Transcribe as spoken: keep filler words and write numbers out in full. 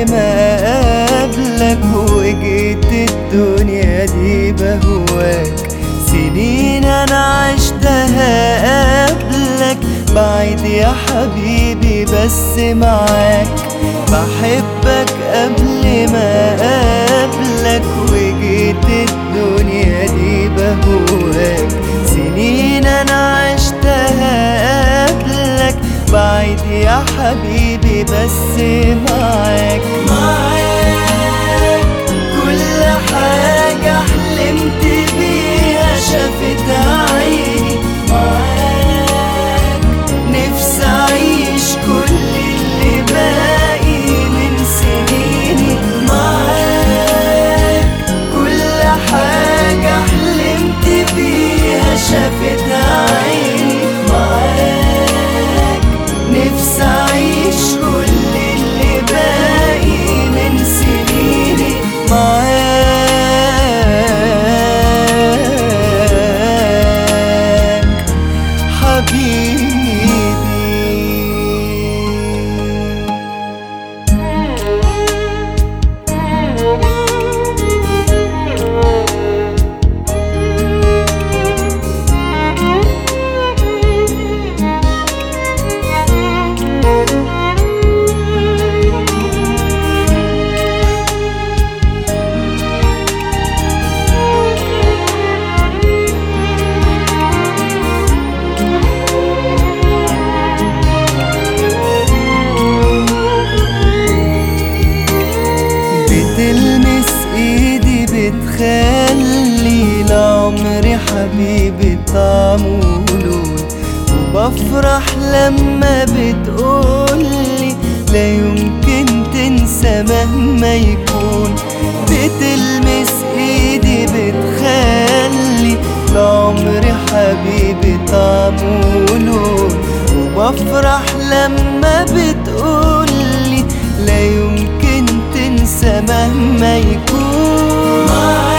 ما اقابلك، وجيت الدنيا دي بهواك. سنين انا عشتها قبلك، بعيد يا حبيبي بس معاك. بحبك قبل ما اقابلك، وجيت الدنيا دي بهواك. سنين انا عشتها قبلك، بعيد يا حبيبي بس معاك. معاك كل حاجة حلمت بيها شافتها عيني. معاك نفسي أعيش كل اللي باقي من سنيني. معاك كل حاجة حلمت بيها شافتها عيني. معاك نفسي أعيش كل اللي باقي من سنيني. معاك حبيبي. بتلمس ايدي بتخلي لعمري حبيبي طعم ولون، وبفرح لما بتقولي لا يمكن تنسى مهما يكون. بتلمس ايدي بتخلي لعمري حبيبي طعم ولون، وبفرح لما بتقولي لا يمكن تنسى مهما يكون.